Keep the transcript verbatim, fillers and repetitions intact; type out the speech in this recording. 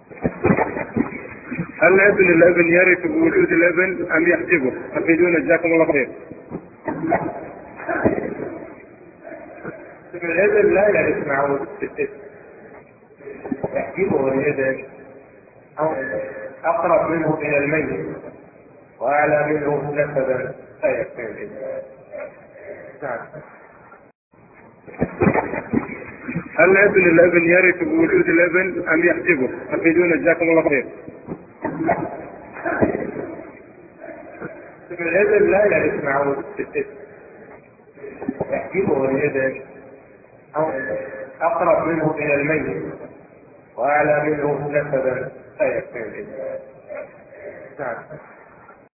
هل ابن الابن يرث بوجود الابن ام يحجبه؟ افيدونا جزاكم الله خير. الابن لا يرث مع وجود الابن، يحجبه الابن او اقرب منه الى الميت واعلى منه نسبا لا يكفي الابن. نعم. هل ابن الابن يرث بوجود الابن ام يحجبه؟ افيدونا جزاكم الله خير. الابن لا يرث مع وجود الابن، يحجبه الابن او اقرب منه الى الميت واعلى منه نسبا لا يكفي الابن. نعم.